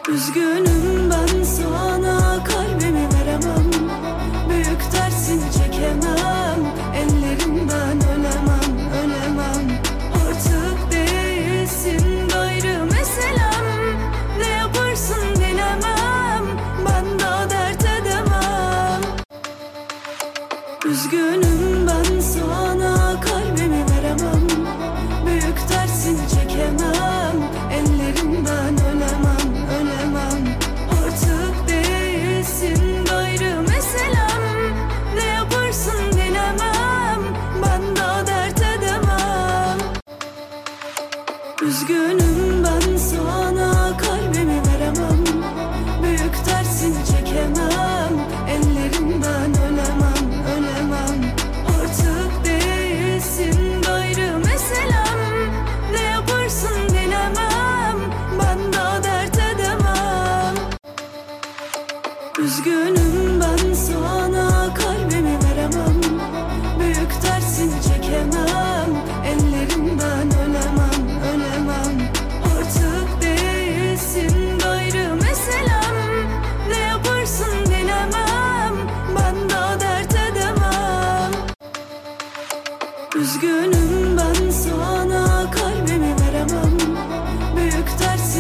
Üzgünüm ben sana, kalbimi veremem. Büyük dersini çekemem. Ellerimden ölemem, ölemem. Artık değilsin gayrı meselem. Ne yaparsın bilemem. Ben daha dert edemem. Üzgünüm ben sana, kalbimi veremem. Büyük dersini çekemem. Ellerimden ölemem, ölemem. Artık değilsin gayrı meselem. Ne yaparsın bilemem. Ben daha dert edemem. Üzgünüm ben sana, kalbimi veremem. Büyük dersini çekemem. Ellerimden ölemem, ölemem. Artık değilsin gayrı meselem. Ne yaparsın bilemem. Ben daha dert edemem. Üzgünüm ben sana, kalbimi veremem. Büyük dersini çekemem. Ellerimden ölemem, ölemem. Artık değilsin gayrı meselem. Ne yaparsın bilemem. Ben daha dert edemem. Üzgünüm